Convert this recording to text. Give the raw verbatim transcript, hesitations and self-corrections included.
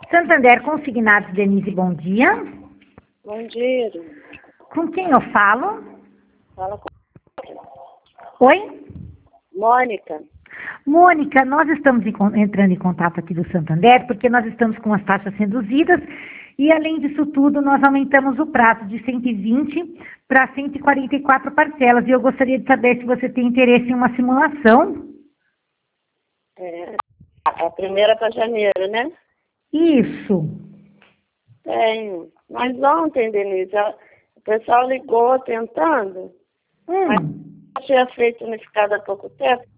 Santander Consignados, Denise, bom dia. Bom dia. Com quem eu falo? Fala com Oi? Mônica. Mônica, nós estamos em con- entrando em contato aqui do Santander porque nós estamos com as taxas reduzidas e, além disso tudo, nós aumentamos o prazo de cento e vinte para cento e quarenta e quatro parcelas. E eu gostaria de saber se você tem interesse em uma simulação. É, a primeira para janeiro, né? Isso. Tenho. Mas ontem, Denise, a- o pessoal ligou tentando, mas Hum. eu tinha feito unificado há pouco tempo.